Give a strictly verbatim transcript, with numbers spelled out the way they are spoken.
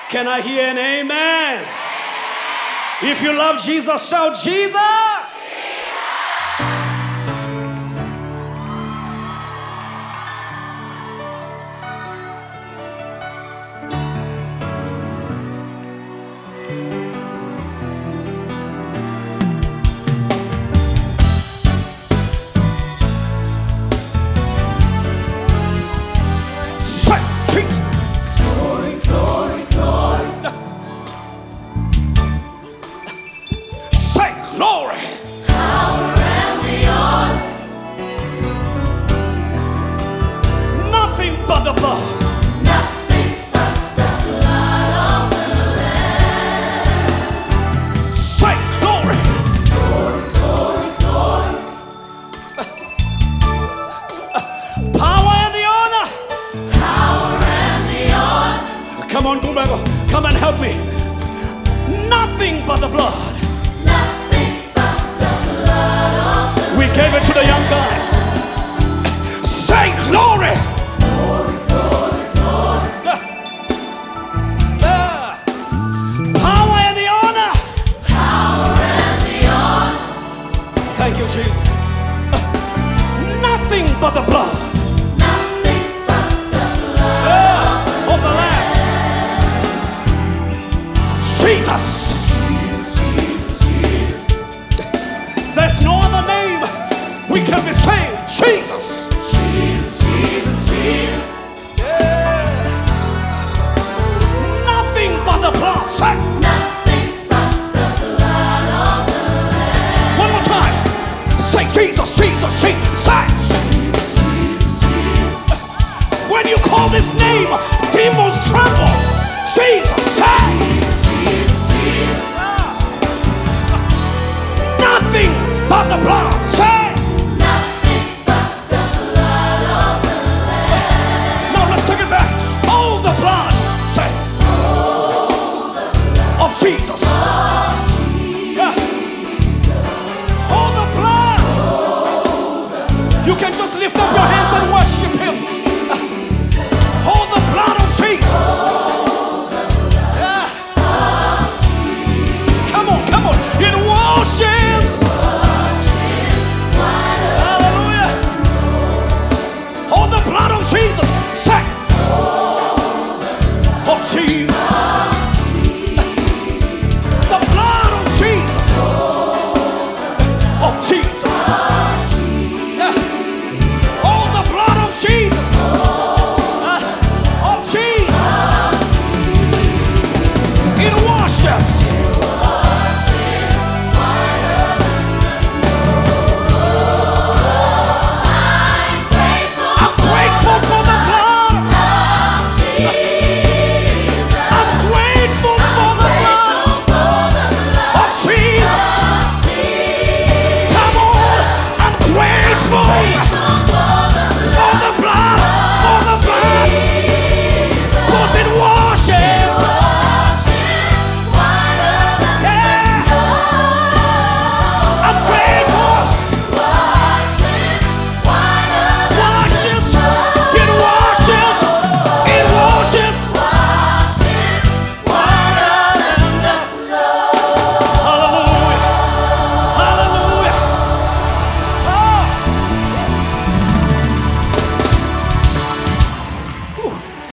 Can I hear an amen? If you love Jesus, shout Jesus. But the blood, nothing but the blood of the Lamb. Say glory, glory, glory, glory. Power and the honor, power and the honor. Come on, Bubago, come and help me. Nothing but the blood. Nothing but the blood of the We gave it to the young guys. Say glory. Thank you, Jesus. Uh, nothing but the blood. Nothing but the blood uh, of the Lamb. Jesus. Jesus, Jesus, Jesus. There's no other name we can be saying. Jesus. Jesus, Jesus, Jesus. Yeah. Nothing but the blood. Say. Nothing but the blood of the Lamb. One more time. Say Jesus, Jesus, Jesus, say. Jesus, Jesus, Jesus. When you call this name, demons tremble. Jesus, say. Jesus, Jesus. Nothing but the blood, say. Nothing but the blood of the Lamb. Now let's take it back. All the blood, say. All the blood of Jesus. of Jesus. Yeah. All the blood. You can just lift up your hands and worship Him. Hold the blood of Jesus. Yeah. Come on, come on. It washes. Hallelujah. Hold the blood of Jesus. Say. Of Jesus. The blood of Jesus. Of Jesus. Jesus, uh, of Jesus, it washes.